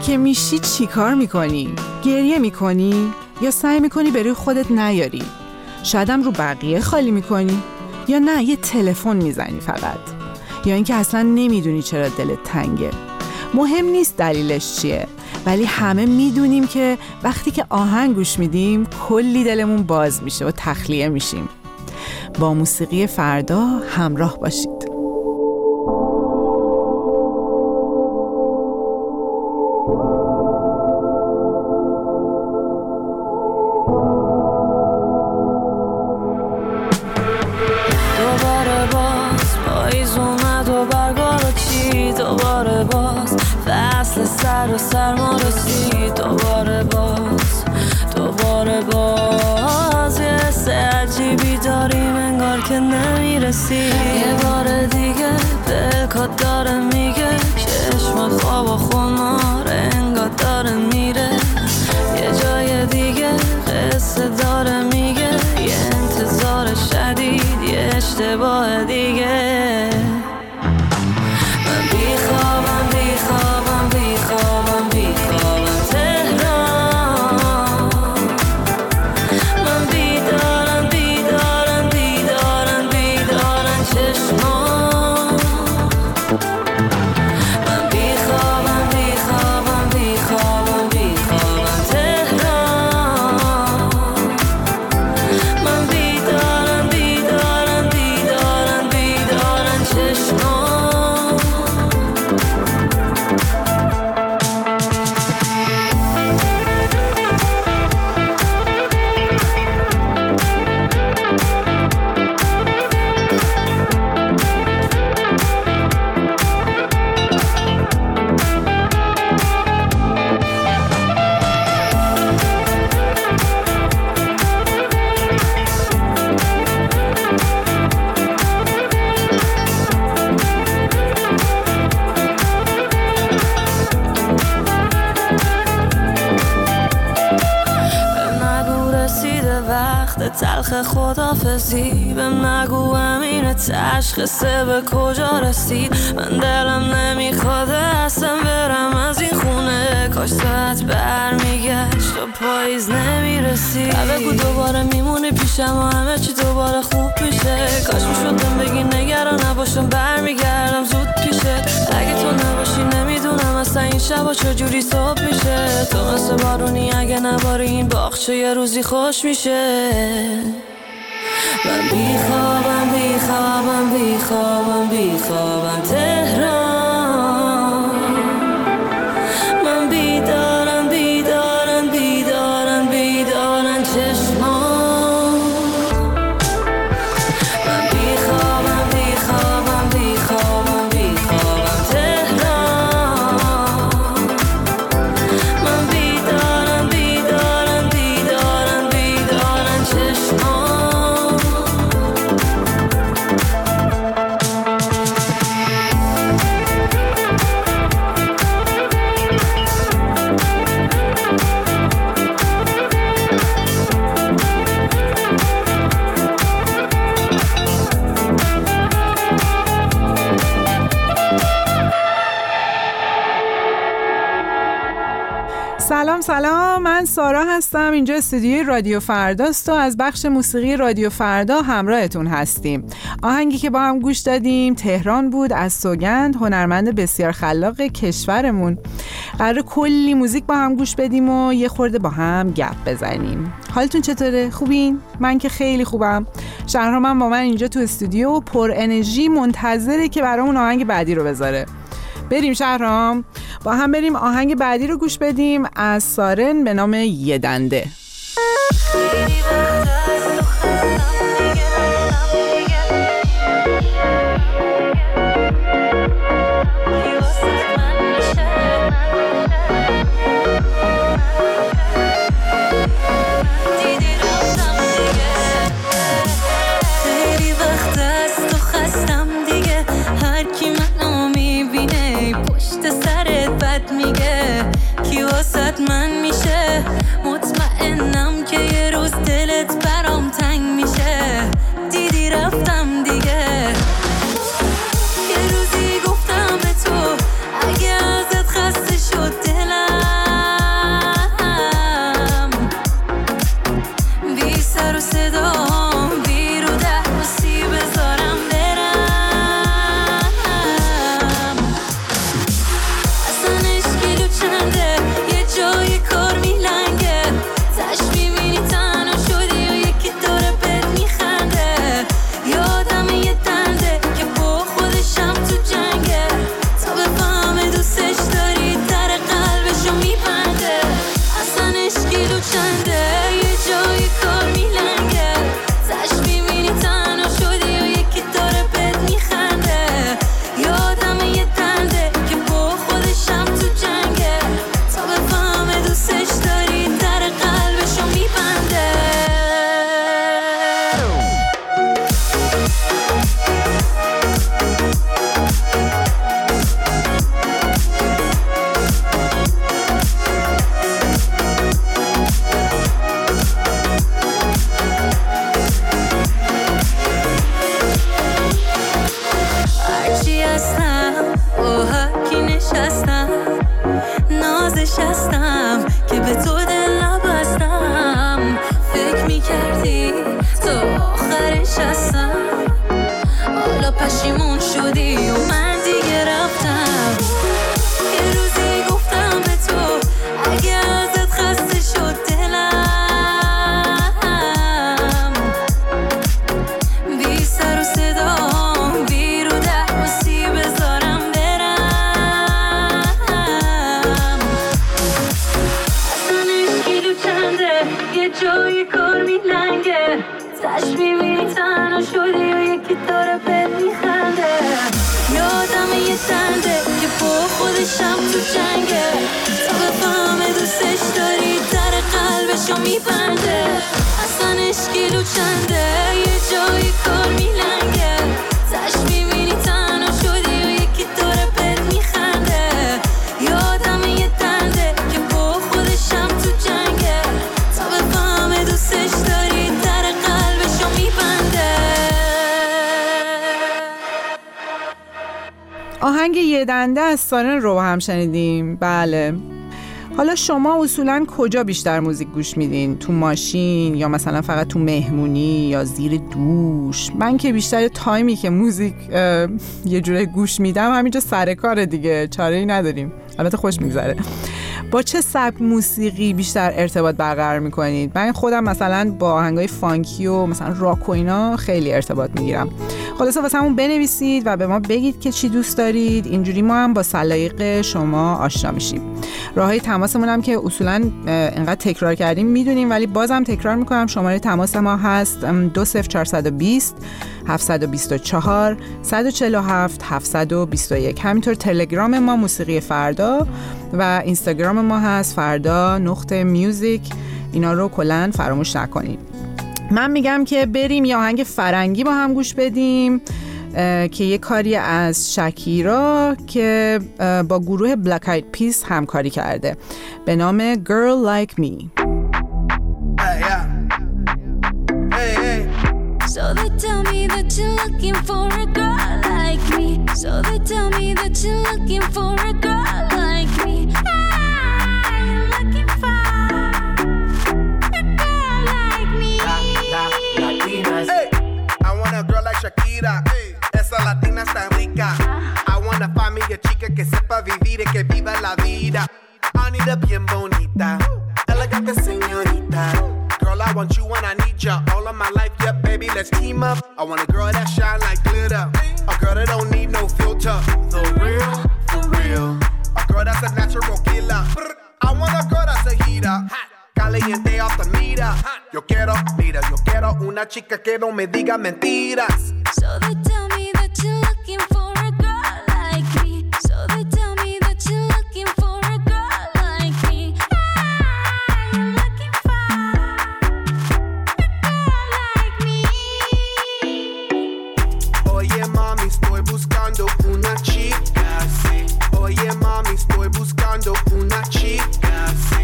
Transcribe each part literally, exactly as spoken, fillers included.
که میشی چی کار میکنی؟ گریه میکنی؟ یا سعی میکنی به روی خودت نیاری؟ شایدم رو بقیه خالی میکنی؟ یا نه یه تلفن میزنی فقط؟ یا اینکه اصلا نمیدونی چرا دلت تنگه؟ مهم نیست دلیلش چیه، ولی همه میدونیم که وقتی که آهنگ گوش میدیم کلی دلمون باز میشه و تخلیه میشیم. با موسیقی فردا همراه باشید. دوباره باز پاییز اومد و برگا رو چید، دوباره باز فصل سر و سرما رسید، دوباره باز دوباره باز یه حس عجیبی داریم انگار که نمیرسی. یه بار دیگه دلکات داره میگه چشمات خواب و خمار انگار داره میره، یه جای دیگه قصه داره میگه یه انتظار شدید یه اشتباه دیگه. من بیخوابم بیخوابم بیخوابم بیخوابم تهران، من بیدارم بیدارم بیدارم بیدارم چشمان، من بیخوابم بیخوابم بیخوابم بیخوابم تهران، من بیدارم بیدارم بیدارم بیدارم چشمان. تلخ خدافزی بهم نگو همینه تشخیصه به کجا رسید. من دلم نمیخواد اصلا برم از این خونه، کاش ساعت برمیگشت و پاییز نمیرسید. بگو دوباره میمونی پیشم و همه چی دوباره خوب میشه، کاش میشدم بگی نگران نباشم برمیگردم زود پیشه. اگه تو نباشی نمیدونم اصلا این شبا چجوری صبح میشه، تو مثل بارونی اگه نباری این باغچه یه روزی خوش میشه. من بیخوابم بیخوابم بیخوابم بیخوابم تهران، من بیدارم بیدارم بیدارم بیدارم چشمان، من بیخوابم بیخوابم بیخوابم بیخوابم تهران، من بیدارم بیدارم بیدارم بیدارم چشمان. سلام سلام، من سارا هستم. اینجا استودیوی رادیو فرداست و از بخش موسیقی رادیو فردا همراهتون هستیم. آهنگی که با هم گوش دادیم تهران بود از سوگند، هنرمند بسیار خلاق کشورمون. قراره کلی موزیک با هم گوش بدیم و یه خورده با هم گپ بزنیم. حالتون چطوره؟ خوبین؟ من که خیلی خوبم. شهرام با من اینجا تو استودیو پر انرژی منتظره که برامون آهنگ بعدی رو بذاره. بریم شهرام، با هم بریم آهنگ بعدی رو گوش بدیم از سارن به نام یه دنده. خیلی وقت از تو خستم دیگه، هر کی منو میبینه پشت سرت بد میگه، کی واسط من میشه؟ مطمئنم که یه روز آهنگ یه دنده از سارن رو هم شنیدیم. بله، حالا شما اصولاً کجا بیشتر موزیک گوش میدین؟ تو ماشین یا مثلا فقط تو مهمونی یا زیر دوش؟ من که بیشتر تایمی که موزیک یه جوره گوش میدم همینجا سر کاره دیگه، چاره‌ای نداریم. البته خوش میگذره. با چه سبک موسیقی بیشتر ارتباط برقرار میکنید؟ من خودم مثلا با آهنگای فانکی و مثلا راک و اینا خیلی ارتباط میگیرم. خلاصه واسه همون بنویسید و به ما بگید که چی دوست دارید، اینجوری ما هم با سلایق شما آشنا میشیم. راههای تماسمون هم که اصولا اینقدر تکرار کردیم میدونیم، ولی بازم تکرار میکنم. شماره تماس ما هست دو صفر چهار دو صفر هفت دو چهار صد و چهل و هفت هفتصد و بیست و یک. همینطور تلگرام ما موسیقی فردا و اینستاگرام ما هست فردا نقطه میوزیک. اینا رو کلاً فراموش نکنید. من میگم که بریم یه آهنگ فرنگی با هم گوش بدیم که یه کاری از شکیرا که با گروه بلک آید پیس همکاری کرده به نام Girl Like Me. Hey, yeah. Hey, hey. So they tell me that you're looking for a girl like me. So they tell me that you're looking for a girl like me. I'm looking for a girl like me. La, la, Latinas. Hey, I want a girl like Shakira. Hey, esa latina está rica. I want to find me a chica que sepa vivir y que viva la vida. Anita bien bonita, elegante señorita. Girl, I want you when I need ya. All of my life, yeah, baby, let's team up. I want a girl that shine like glitter. A girl that don't need no filter. The real, for real. A girl that's a natural killer. I want a girl that's a heater. Caliente off the meter. Yo quiero, mira, yo quiero una chica que no me diga mentiras. So they tell me that you're looking for a girl like me. So they tell me that you're looking for a girl like me. I'm looking for a girl like me. Oye mami, estoy buscando una chica, sí. Oye mami, estoy buscando una chica, sí.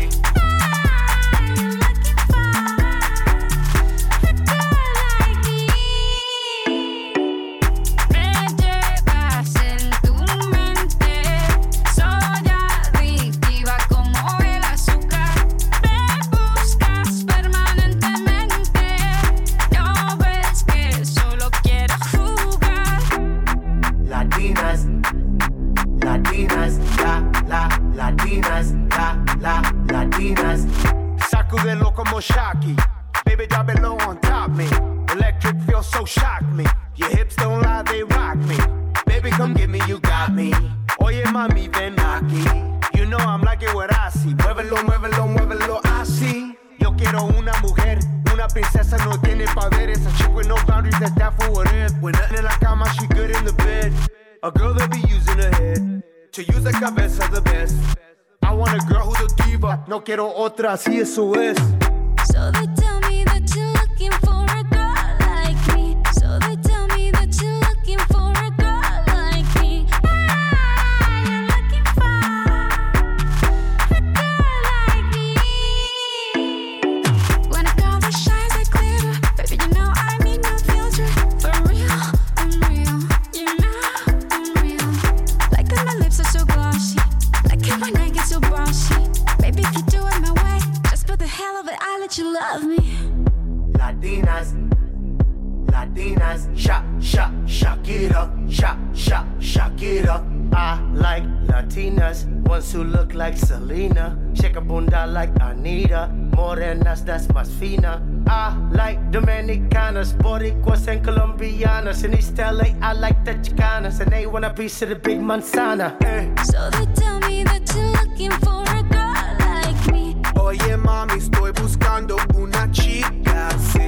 Sacudelo como Shocky. Baby, drop it low on top me. Electric feel so shock me. Your hips don't lie, they rock me. Baby, come get me, you got me. Oye, mami, ven aquí. You know I'm like it what I see. Muévelo, muévelo, muévelo así. Yo quiero una mujer, una princesa no tiene poder. Esa chick with no boundaries, that's that for what if. When nothing in la cama, she good in the bed. A girl that be using her head to use the cabeza the best. I want a girl who's a diva. No quiero otra, así eso es. So they tell me that you're looking for a girl Latinas. Shak, shak, Shakira. Shak, shak, Shakira. I like Latinas, ones who look like Selena. Shake a bunda like Anita. Morenas, that's más fina. I like Dominicanas, Boricuas and Colombianas. In East L A, I like the Chicanas, and they want a piece of the big manzana. Eh. So they tell me that you're looking for a girl like me. Oye mami, estoy buscando una chica, sí.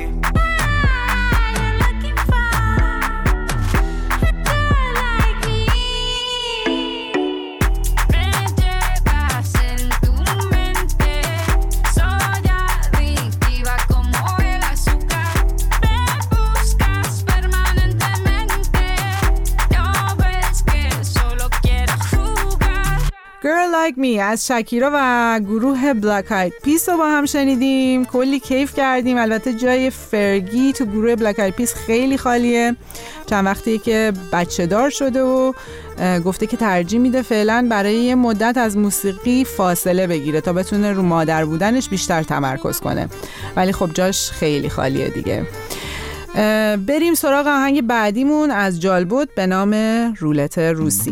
Girl Like Me از شاکیرا و گروه بلک آید پیس رو با هم شنیدیم. کلی کیف کردیم. البته جای فرگی تو گروه بلک آید پیس خیلی خالیه. چند وقتیه که بچه دار شده و گفته که ترجیح میده فعلا برای یه مدت از موسیقی فاصله بگیره تا بتونه رو مادر بودنش بیشتر تمرکز کنه. ولی خب جاش خیلی خالیه دیگه. بریم سراغ آهنگ بعدیمون از جالبوت به نام رولت روسی.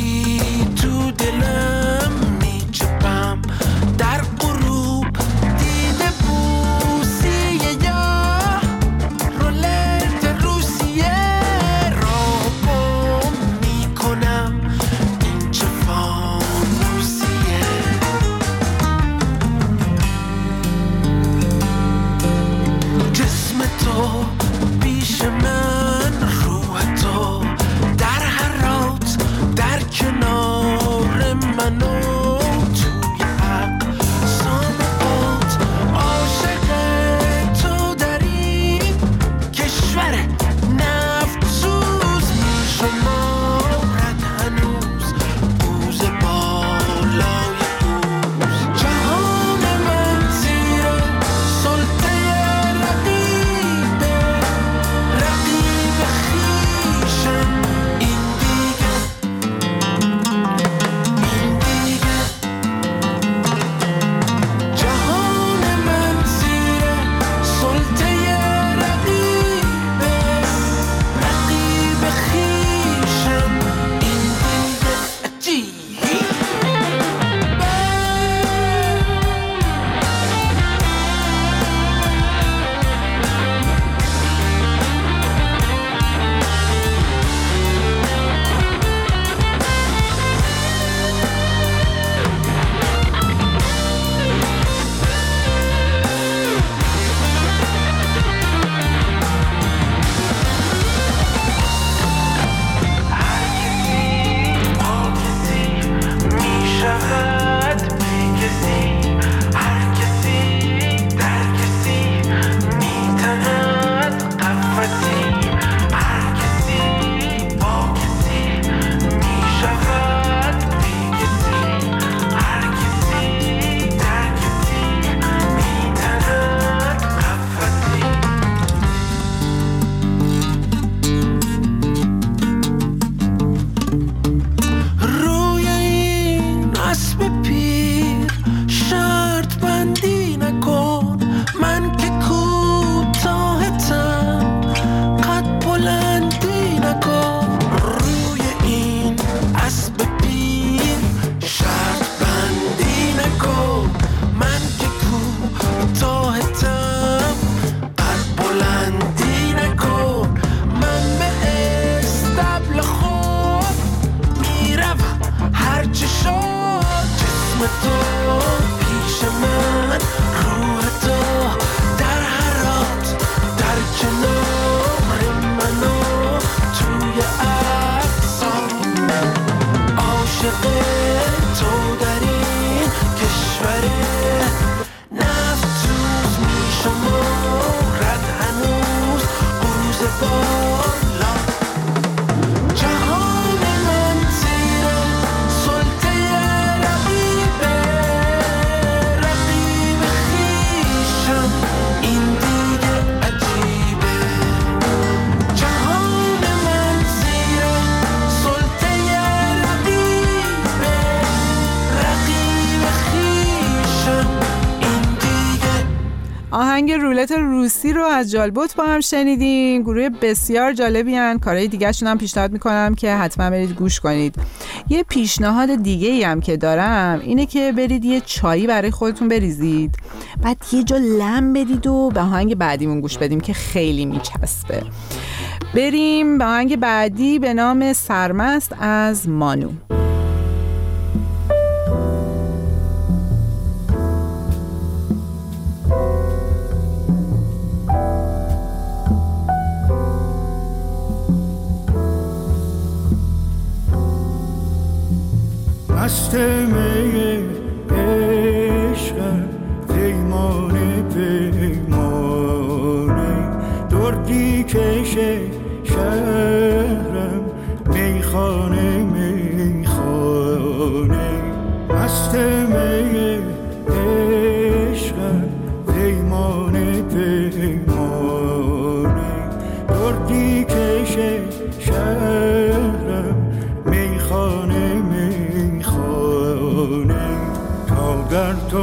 در غروب آهنگ رولت روسی رو از جالبوت با هم شنیدیم. گروه بسیار جالبی هن. کارهای دیگه شون هم پیشنهاد میکنم که حتما برید گوش کنید. یه پیشنهاد دیگه ای هم که دارم اینه که برید یه چایی برای خودتون بریزید، بعد یه جا لم بدید و به آهنگ بعدیمون گوش بدیم که خیلی میچسبه. بریم به آهنگ بعدی به نام سرمست از مانو. مست می عشقم پیمانه پیمانه دردی کشه شهرم میخانه میخانه مست می عشقم پیمانه پیمانه دردی کشه شهرم میخانه میخانه تا در تو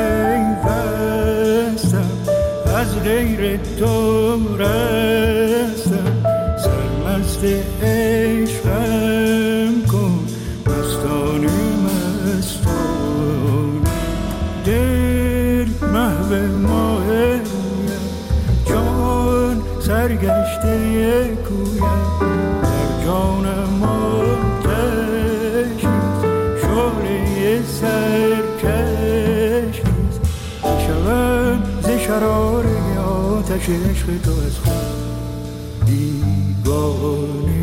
پیوستم از غیر تو رستم سرمست عشقم کن مستانه مستانه دل محو ماه جان سرگشته کویم در جانم آتشی شعله سرکشی شوم ز شرار آتش عشق تو از خود بیگانه.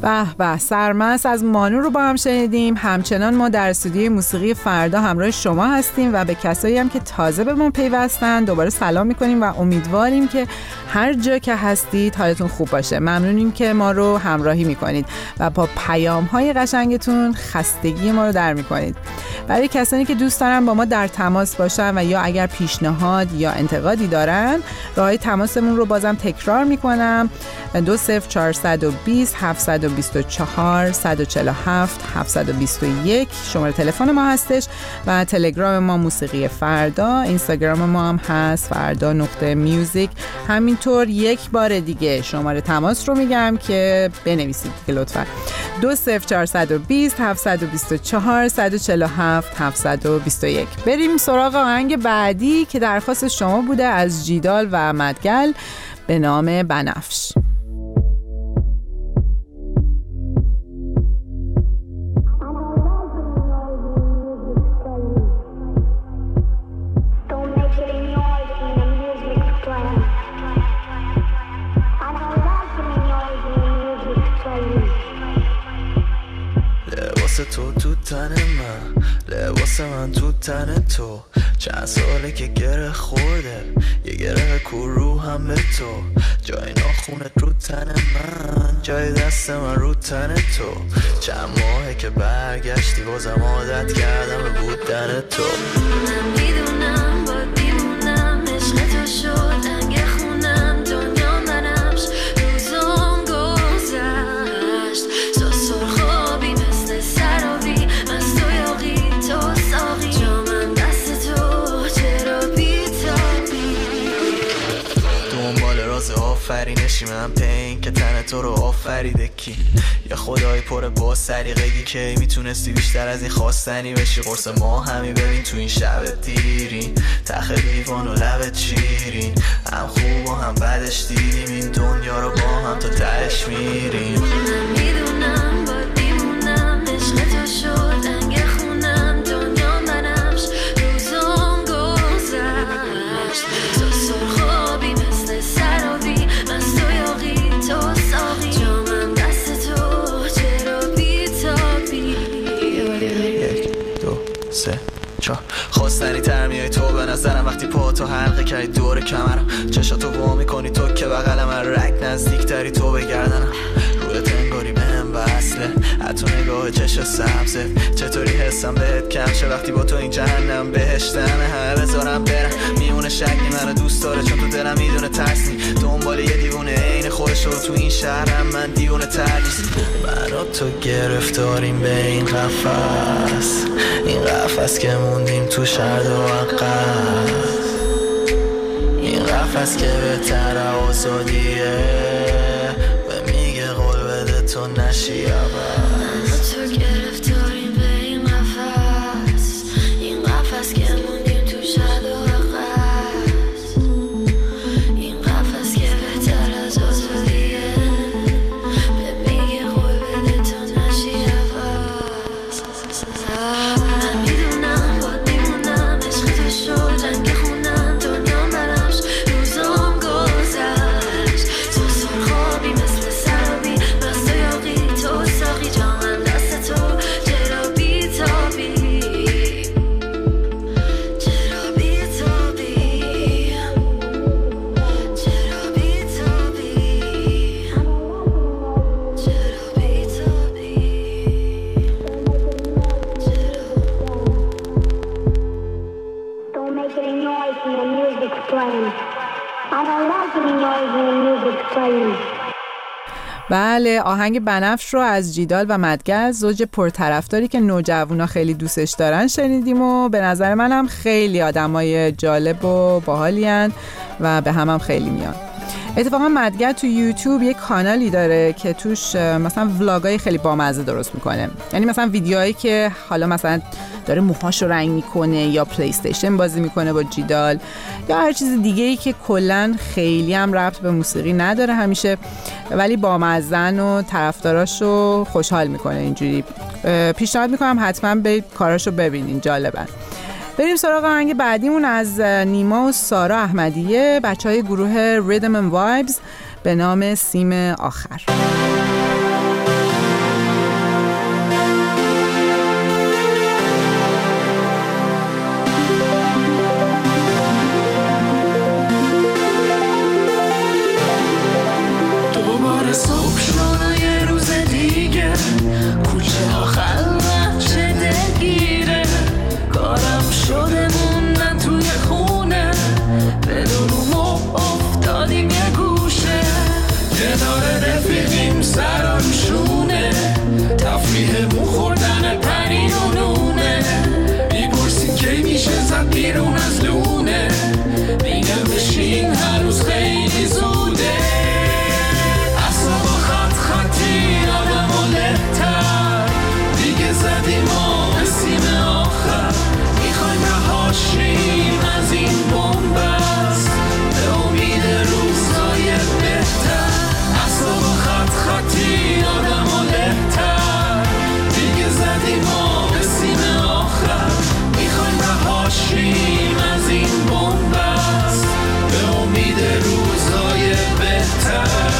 به به، سرمست از مانو رو با هم شنیدیم. همچنان ما در استودیوی موسیقی فردا همراه شما هستیم و به کسایی هم که تازه به ما پیوستن دوباره سلام میکنیم و امیدواریم که هر جا که هستید حالتون خوب باشه. ممنونیم که ما رو همراهی میکنید و با پیام های قشنگتون خستگی ما رو در میکنید. برای کسانی که دوست دارن با ما در تماس باشن و یا اگر پیشنهاد یا انتقادی دارن، راهی تماسمون رو بازم تکرار میکنم: دو صفر چهارصد و بیست هفتصد و بیست و چهار صد و چهل و هفت هفتصد و بیست و یک شماره تلفن ما هستش و تلگرام ما موسیقی فردا، اینستاگرام ما هم هست فردا نقطه میوزیک. همینطور یک بار دیگه شماره تماس رو میگم که بنویسید دیگه لطفا: دو صفر چهارصد و بیست هفتصد و بیست و چهار صد و چهل و هفت هفتصد و بیست و یک. بریم سراغ آهنگ بعدی که درخواست شما بوده از جیدال و مدگل به نام بنفش. تو تو تن من، لباس من تو تن تو، چند ساله که گره خورده، یه گره کو رو هم به تو، جای ناخونت رو تن من، جای دست من رو تن تو، چند ماهه که برگشتی بازم عادت کردم به بودن تو. من میدونم با دیمونم عشق تو شد انگ خونم، دنیا منمش روزم گذشت، سو سرخابی مثل سرابی، از تو یاقی تو ساقی، جامم دست تو چرا بیتابی، دنبال راز آفرینشی من پین که تن تو رو آفریده کی، یا خدای پر با سریقگی که میتونستی بیشتر از این خواستنی بشی، قرص ما همی ببین تو این شب دیرین، تخ لیوان و لبت شیرین، هم خوب و هم بدش دیدیم این دنیا رو با هم تا تهش میریم. من میدونم با دیمونم عشق تو شد انگ خونم، دنیا منمش روزم گذشت، تو سرخابی مثل سرابی، از تو یاقی تو ساقی، جامم دست تو چرا بیتابی. یک دو سه چهار خواستنی تر میای تو به نظرم وقتی پا تو حلقه کردی دور کمرم، چشاتو وا میکنی تو که بغلم، رگ نزدیک تری تو بگردنم، رویت انگاری بهم وصله، حتی نگاه چشم سبزه، چطوری حسم بهت کم شه وقتی با تو این جهنم بهشتمه، همه بذارم برم میمونه شکلی منو دوست داره چون تو دلم میدونه ترسی، دنبال یه دیوونه عین خودش رو تو این شهرم، من دیوونه ترسی، من و تو گرفتاریم به این قفس، این قفس که موندیم تو شرد و عقب، این قفس که بهتر آزادیه، به میگه قول بده تو نشی عوض. من تو گرفتاریم به این قفس، این قفس که موندیم تو شرد و عقب، این قفس که بهتر از آزادیه، به میگه قول بده تو نشی عوض. من میدونم با دیمونم عشق تو شد انگ خونم، دنیا منمش روزم گذشت، تو سرخابی مثل سرابی، از تو یاقی تو ساقی، جامم دست تو چرا بیتابی، چرا بیتابی، چرا بیتابی، چرا بیتابی، Don't make any noise when the music's playing. I don't like any noise when the music's playing. بله، آهنگ بنفش رو از جیدال و مدگل، زوج پرطرفداری که نوجوانا خیلی دوستش دارن، شنیدیم و به نظر منم خیلی آدمای جالب و باحالین و به همم خیلی میان. اتفاقا مدگل تو یوتیوب یک کانالی داره که توش مثلا ولاگای خیلی بامزه درست میکنه، یعنی مثلا ویدیوهایی که حالا مثلا داره موهاشو رنگ میکنه یا پلی استیشن بازی میکنه با جیدال یا هر چیز دیگه ای که کلا خیلی هم ربط به موسیقی نداره همیشه، ولی بامزن و طرفداراشو خوشحال میکنه. اینجوری پیشنهاد میکنم حتما به کاراشو ببینین، جالبن. بریم سراغ آهنگ بعدیمون از نیما و سارا احمدیه، بچهای گروه Rhythm and Vibes، به نام سیم آخر. دوباره صبح شد و یه روز دیگه کوچه ها خلوت چه دلگیره کارم شده موندن توی خونه بدون ما افتادیم یه گوشه کنار رفیقیم سرم شونه تفریحمون خوردن پنیر و نونه میپرسیم کی میشه زد بیرون از لونه میگم بشین هنوز خیلی زوده اصلا خط خطی آدم و لهتر دیگه زدیم و به سیم آخر میخوایم رهاشیم از این بومبست به امید روزهای بهتر اصلا خط خطی آدم و لهتر دیگه زدیم و به سیم آخر میخوایم رهاشیم از این بومبست به امید روزهای بهتر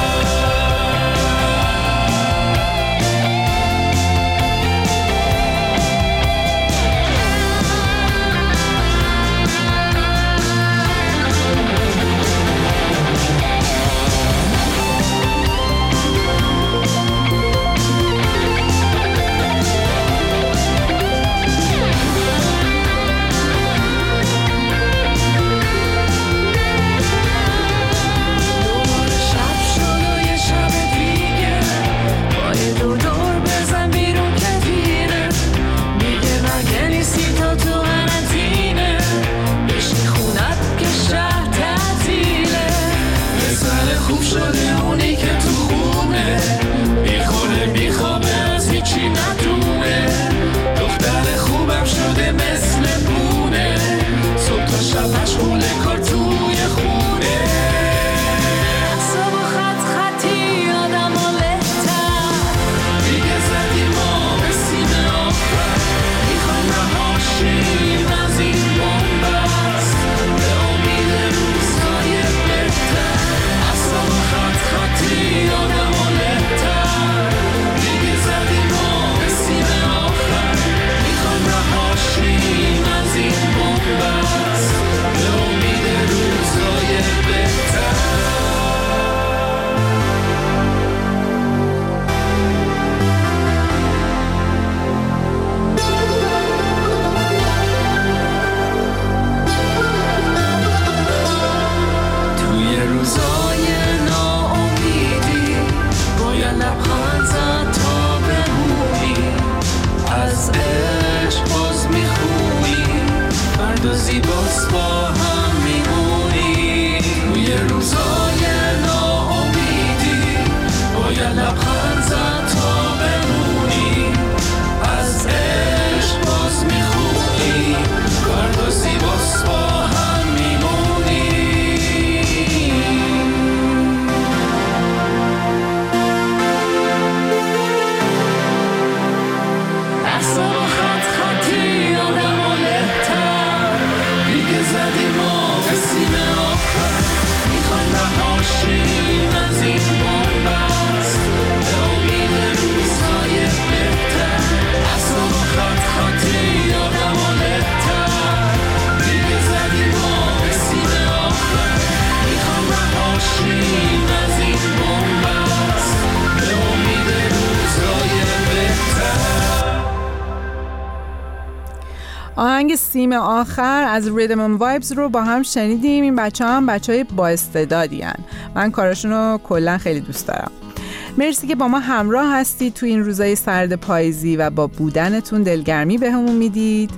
آهنگ سیم آخر از ریدم اند وایبز رو با هم شنیدیم. این بچه هم بچه های با استعدادی هن. من کارشون رو کلا خیلی دوست دارم. مرسی که با ما همراه هستید تو این روزای سرد پاییزی و با بودنتون دلگرمی به همون میدید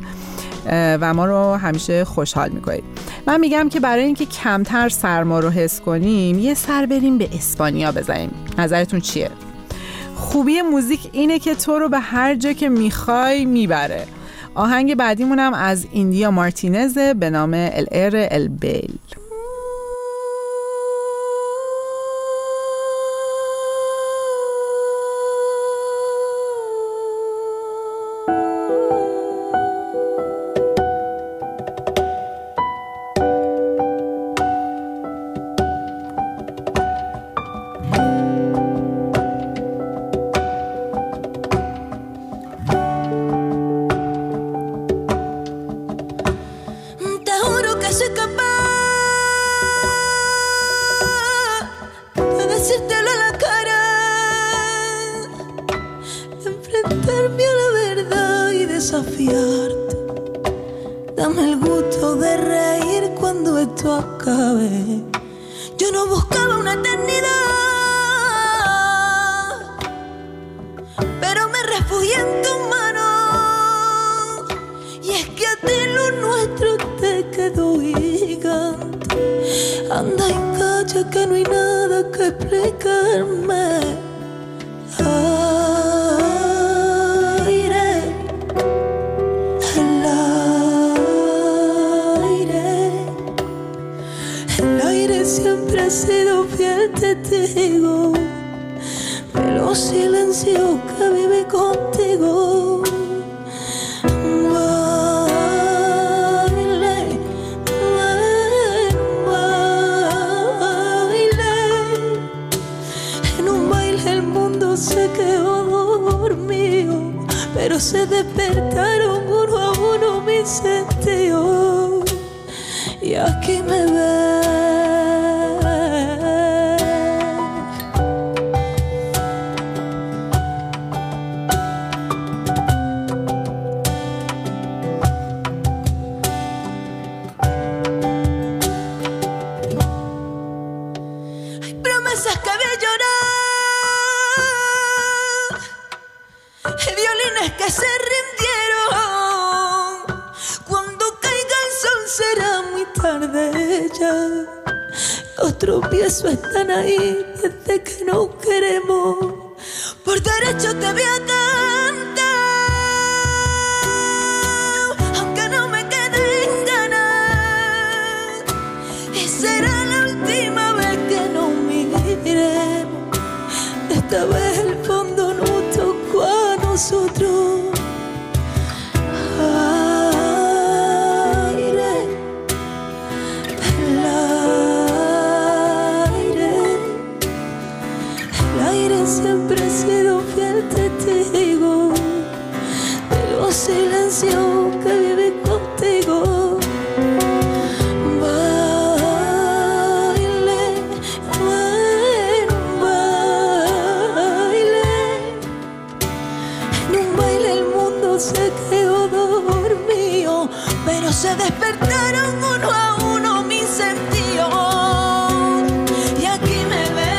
و ما رو همیشه خوشحال میکنید. من میگم که برای اینکه کمتر سرما رو حس کنیم یه سر بریم به اسپانیا بزنیم. نظرتون چیه؟ خوبی موزیک اینه که تو رو به هر جا که میخوای میبره. آهنگ بعدیمونم از ایندیا مارتینز به نام ال ایر ال بیل. Soy capaz volverme a la verdad y desafiarte. Dame el gusto de reír cuando esto acabe. Yo no buscaba una eternidad, pero me refugié en tus manos. Y es que a ti lo nuestro te quedó gigante. Anda y calla que no hay nada que explicarme. Aire, el aire, el aire siempre ha sido fiel testigo de los silencios que vive contigo. Baile, baile, en un baile el mundo se quedó dormido, pero se despertaron uno a uno mis sentidos. Y aquí me ves. Hay promesas que vi llorar, hay violines que se rindieron. Cuando caiga el sol será muy tarde ya. Los tropiezos están ahí desde que no queremos. Por derecho te voy a cantar, aunque no me queden ganas. Y será la última vez que nos miremos. Esta vez el fondo nos tocó a nosotros. Siempre he sido fiel testigo de los silencios que viví contigo. Baile, baile, baile. En un baile el mundo se quedó dormido, pero se despertaron uno a uno mis sentidos. Y aquí me ves.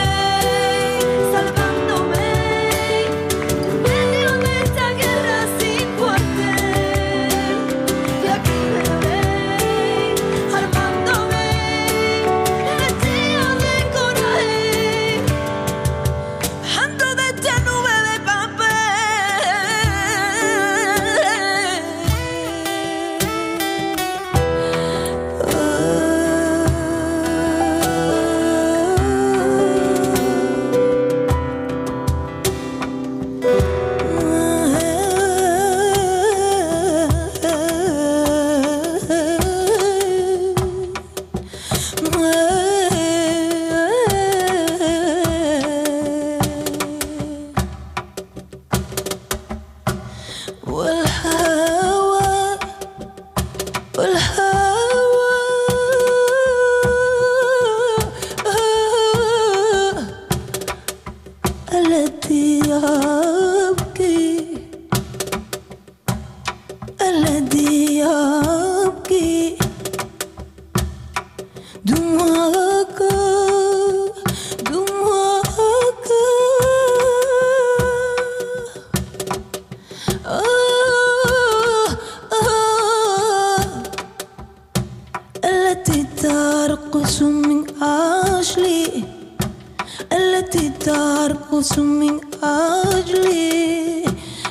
التي ترقص من أجلي التي ترقص من أجلي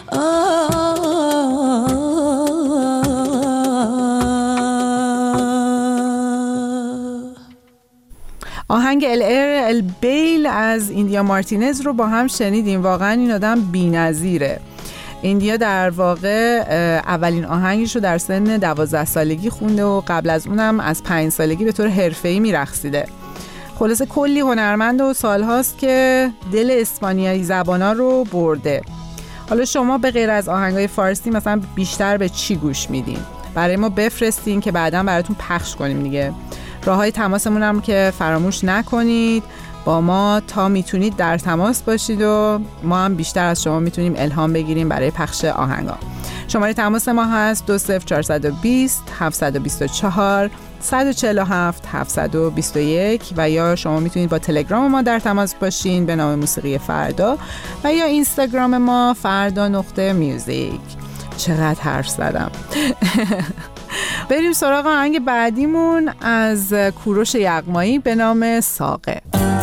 آهنگ الار البیل از ایندیا مارتینز رو با هم شنیدیم. واقعا این آدم بی‌نظیره. ایندیا در واقع اولین آهنگش رو در سن دوازده سالگی خونده و قبل از اونم از پنج سالگی به طور حرفه‌ای میرقصیده. خلاصه کلی هنرمند و سالهاست که دل اسپانیایی زبانا رو برده. حالا شما به غیر از آهنگای فارسی مثلا بیشتر به چی گوش میدین؟ برای ما بفرستین که بعداً براتون پخش کنیم دیگه. راههای تماسمون هم که فراموش نکنید. با ما تا میتونید در تماس باشید و ما هم بیشتر از شما میتونیم الهام بگیریم برای پخش آهنگا. شماره تماس ما هست دو صفر چهار دو صفر هفت دو چهار صد و چهل و هفت هفتصد و بیست و یک و یا شما میتونید با تلگرام ما در تماس باشین به نام موسیقی فردا و یا اینستاگرام ما فردا نقطه میوزیک. چقدر حرف زدم. بریم سراغ آهنگ بعدیمون از کوروش یغمایی به نام ساقه.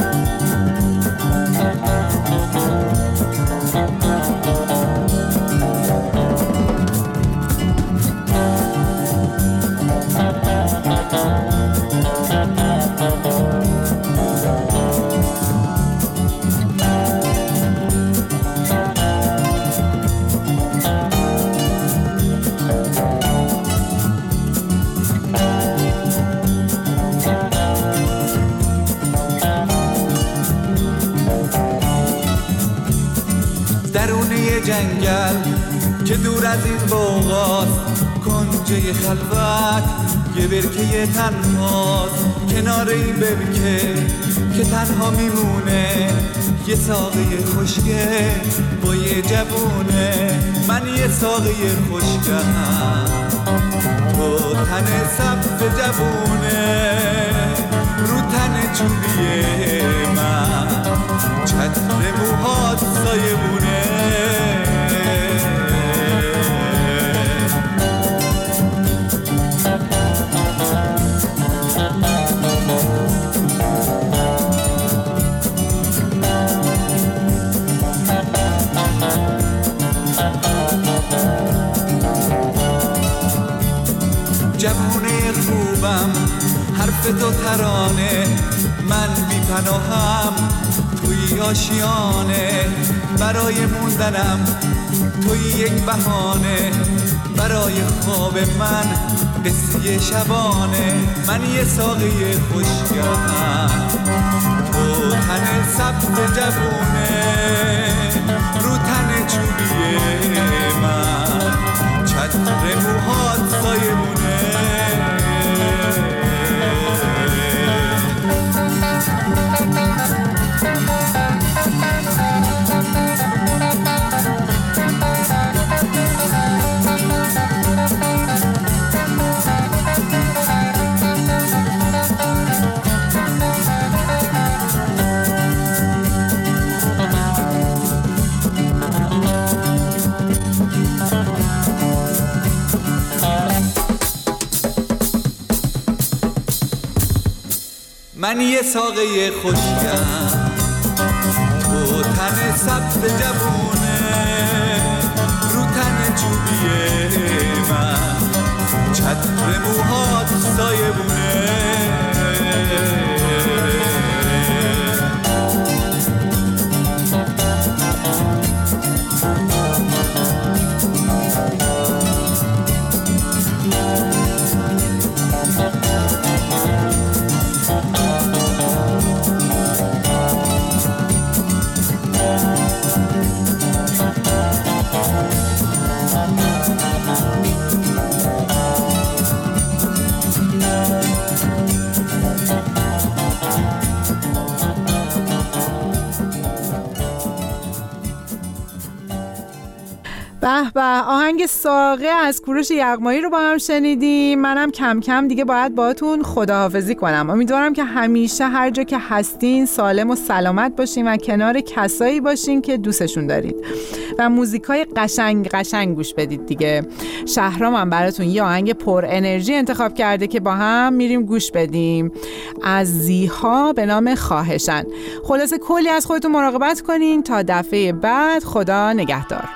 جنگل که دور از این بوغاست، کنجه خلوت یه برکه تنهاست، کنار این برکه که تنها میمونه یه ساقه خشکه با یه جوونه. من یه ساقه خشکم تو تن سبز جوونه، رو تن چوبیه من چتر موهات سایبونه. جوونه خوبم حرف تو ترانه، من بی پناهم توی آشیانه، برای موندنم توی یک بهانه، برای خواب من قصه شبانه. من یه ساقه خشکم تو تن سبز جوونه، رو تن چوبیه من چتر موهات سایبونه. من یه ساقه خشکم تو تن سبز جوونه، رو تن چوبیه من چتر موهات سایبونه. به به، آهنگ ساقه از کوروش یغمایی رو با هم شنیدیم. منم کم کم دیگه باید باهاتون خداحافظی کنم. امیدوارم که همیشه هر جا که هستین سالم و سلامت باشین و کنار کسایی باشین که دوستشون دارید و موزیکای قشنگ قشنگ گوش بدید دیگه. شهرام هم براتون یه آهنگ پر انرژی انتخاب کرده که با هم میریم گوش بدیم، از زیها به نام خواهشن. خلاصه کلی از خودتون مراقبت کنین تا دفعه بعد. خدا نگهدار.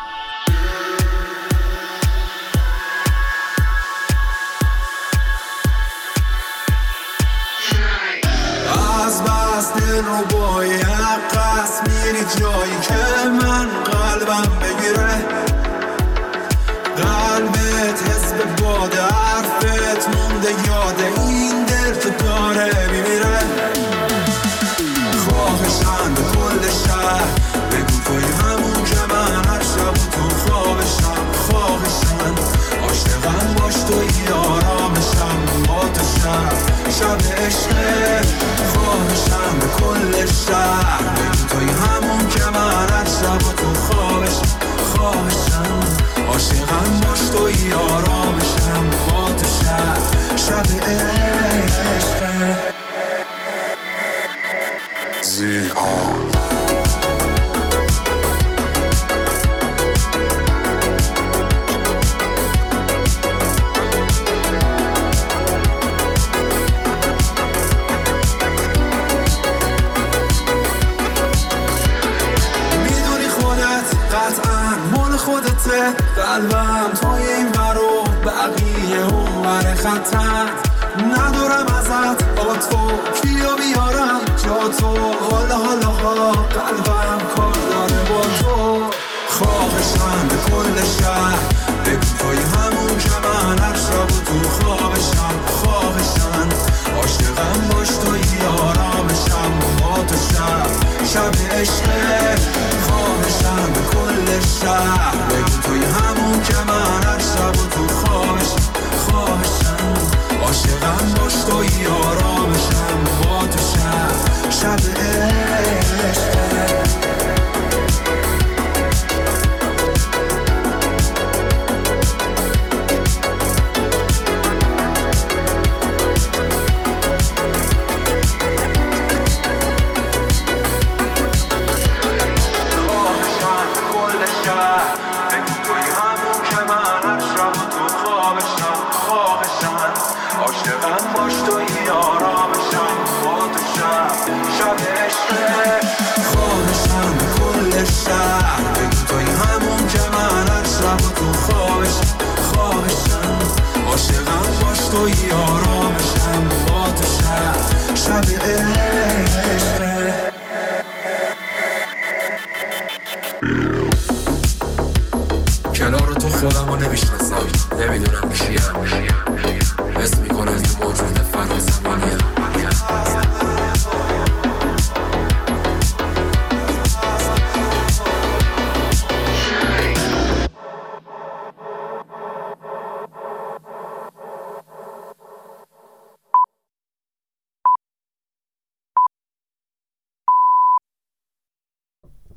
دل رو با یک قصد میری جایی که من قلبم بگیره، قلبت حس به باد حرفت مونده یاد این دل که داره میمیره. خواهشم به کل شهر بگو توی همون که من هر شب تو خوابشم. خواهشم عاشقم باش توی آرامشم با تو شب شب عشقه. خواهشم به کل شب عشق زیها. قلبم توی این ورو بقیه اون ور خطر ندارم ازت با تو کیو بیارم جا تو حالا حالا ها قلبم کار داره با تو خواهشم به کل شهر بگو توی همون که من هر شب و تو خوابشم خواهشم عاشقم باش توی آرامشم با تو شب شب عشقه خواهشم به کل شهر بگو توی همون که من هر شب و تو خوابشم خواهشم عاشقم باش توی آرامشم با تو شب شب عشقه توی آرامشم با تو شب شب عشقه. کنار تو خودم رو نمیشناسم نمیدونم کیم حس میکنم که موجود فرازمانیم